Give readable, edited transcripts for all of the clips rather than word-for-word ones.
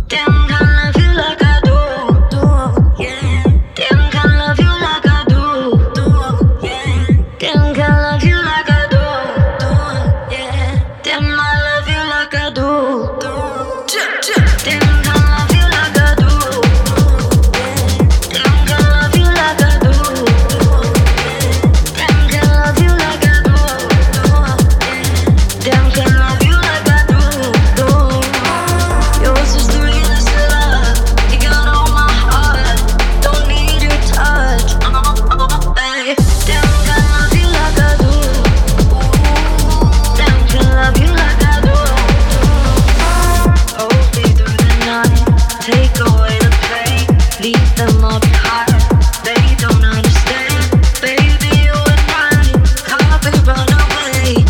Damn, can't love you like I do. Yeah. Damn, can't love you like I do. Yeah. Damn, can't love you like I do. Yeah. Damn, I love you like I do. Damn, can't love you like I do. Damn, can't love you like I do. Damn, can't love you like I do. Damn, can't love you like I do. Yours is the realest love. You got all my heart. Don't need your touch. Babe. Damn, can't love you like I do. Damn, can't love you like I do. Hold me through the night. Take away the pain. Leave them all behind. They don't understand. Baby, you and I can't be run away.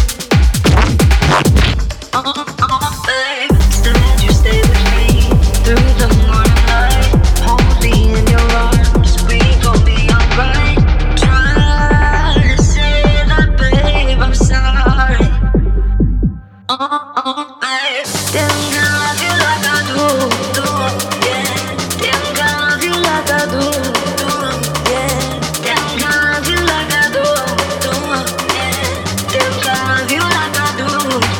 Babe, instead you stay with me through the morning light. Hold me in your arms, we gon' be alright. Try to say that, babe, I'm sorry. Babe, damn, can't love you like I do. Yeah, damn, can't love you like I do. Yeah, damn, can't love you like I do. Yeah, damn, can't love you like I do.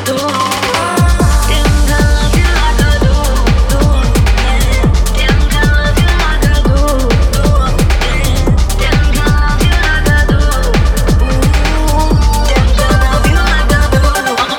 Damn, can't love you like I do. Yeah, damn, can't love you like I do. Yeah, damn, can't love you like I do. Damn, can't love you like I do.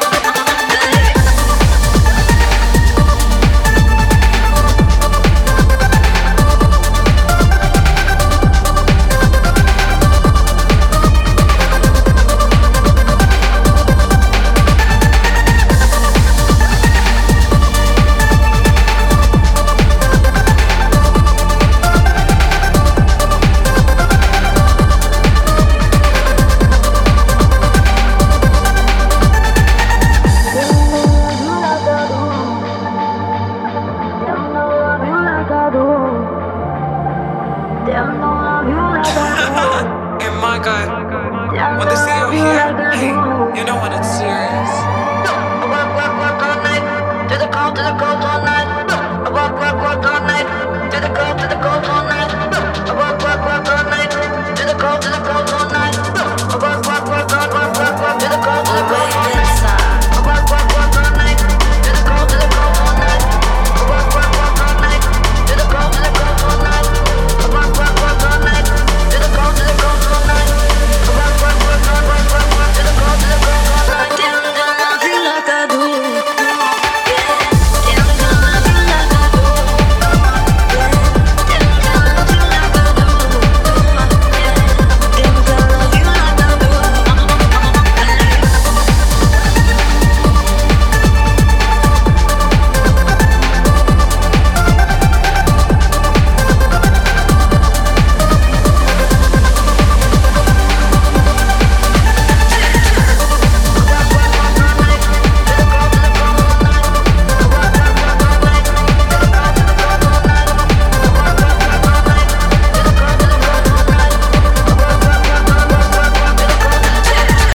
And my God, when they see you here, hey, you know when it's serious. Work all night, to the cold all